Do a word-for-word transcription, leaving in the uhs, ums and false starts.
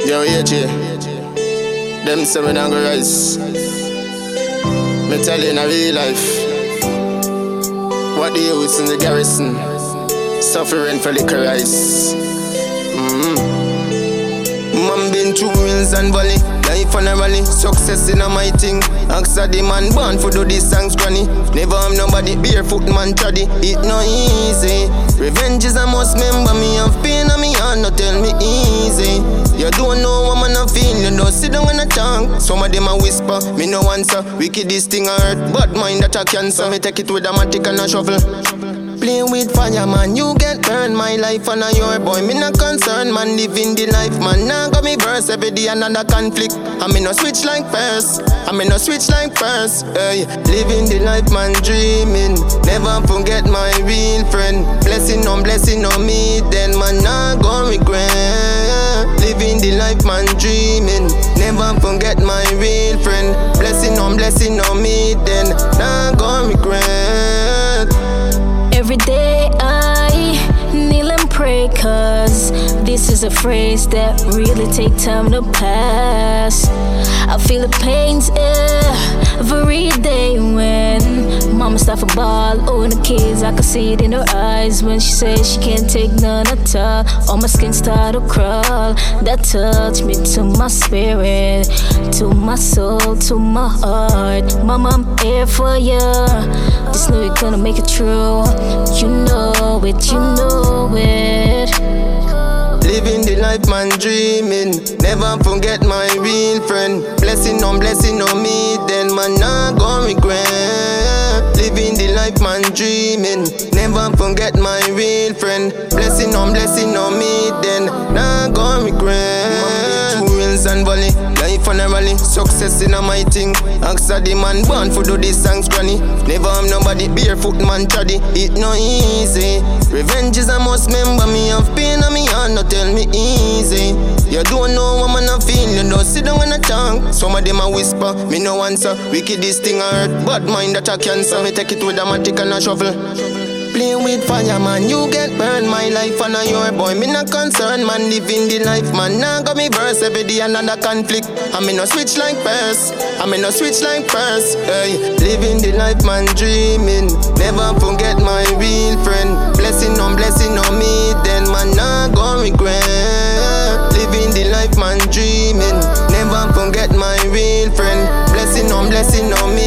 Yo, A J, them say me not go rise. Me tell you in a real life, what the youths in the garrison suffering for liquor ice. Mm-hmm. Man been through hills and valley, life on a rally, success in a my thing. Ask a the man born for do these songs granny. Never have nobody barefoot man toddy. It no easy. Revenge is a must, remember me have pain on me heart, no tell me easy. You don't know what man I feel, you don't sit down and a tongue. Some of them a whisper, me no answer. Wicked this thing a hurt, bad mind that a cancer. Me take it with a matic and a shovel. Play with fire, man, you get burned. My life and a your boy, me not concerned, man. Living the life, man. Now got me verse every day, another conflict. I me no switch like first, I me no switch like first. Hey, living the life, man, dreaming. Never forget my real friend. Blessing on blessing on me, then man, nah gon' regret. Living the life, man, dreaming. Never forget my real friend. Blessing on blessing on me, then nah gon' regret. Every day I kneel and pray, cause this is a phrase that really take time to pass. I feel the pains every day when mama start to ball over the kids. I can see it in her eyes when she says she can't take none at all. All my skin start to crawl. That touched me to my spirit, to my soul, to my heart. Mama, I'm here for you. Just know you're gonna make it true. You know it, you know it. Living the life, man, dreaming. Never forget my real friend. Blessing on blessing on me, then man, nah gon' regret. Living the life, man, dreaming. Never forget my real friend. Blessing on blessing on me, then nah gon' regret. Two hills and valley, life on a rally, success in a my thing. Ask a the man born for do these songs granny. Never have nobody barefoot man toddy. It no easy. Revenge is a must, remember me have pain on me heart, no tell me easy. You don't know what man I feel, you don't sit down and a tongue. Some of them a whisper, me no answer. Wicked this thing a hurt, bad mind that a cancer. Me take it with a matic and a shovel. Play with fire, man, you get burned. My life and a your boy, me not concerned, man. Living the life, man, now got me verse every day, another conflict. I me no switch like first, I me no switch like first. Hey, living the life, man, dreaming. Never forget my real friend. Blessing on blessing on me, then man, nah gon' regret. Living the life, man, dreaming. Never forget my real friend. Blessing on blessing on me.